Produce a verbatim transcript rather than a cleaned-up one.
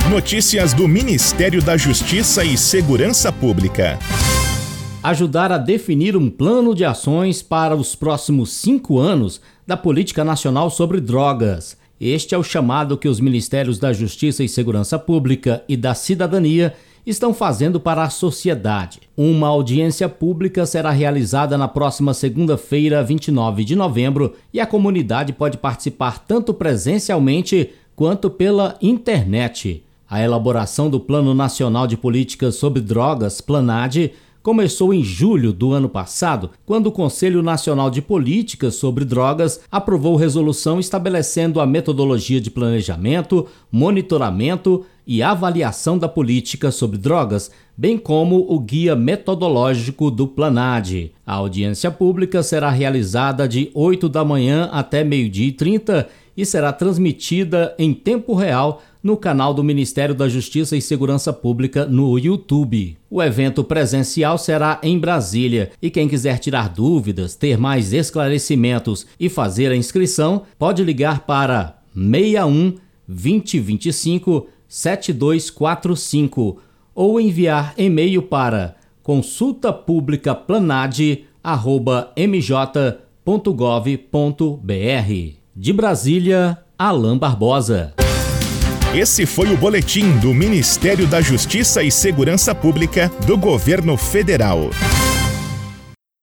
Notícias do Ministério da Justiça e Segurança Pública. Ajudar a definir um plano de ações para os próximos cinco anos da Política Nacional sobre Drogas. Este é o chamado que os Ministérios da Justiça e Segurança Pública e da Cidadania estão fazendo para a sociedade. Uma audiência pública será realizada na próxima segunda-feira, vinte e nove de novembro, e a comunidade pode participar tanto presencialmente quanto pela internet. A elaboração do Plano Nacional de Políticas sobre Drogas, PLANAD, começou em julho do ano passado, quando o Conselho Nacional de Políticas sobre Drogas aprovou resolução estabelecendo a metodologia de planejamento, monitoramento e avaliação da política sobre drogas, bem como o guia metodológico do PLANAD. A audiência pública será realizada de oito da manhã até meio-dia e trinta e será transmitida em tempo real no canal do Ministério da Justiça e Segurança Pública no YouTube. O evento presencial será em Brasília e quem quiser tirar dúvidas, ter mais esclarecimentos e fazer a inscrição, pode ligar para seis um, vinte, vinte e cinco, setenta e dois quarenta e cinco ou enviar e-mail para consulta pública planad arroba m j ponto gov ponto b r. De Brasília, Alain Barbosa. Esse foi o boletim do Ministério da Justiça e Segurança Pública do Governo Federal.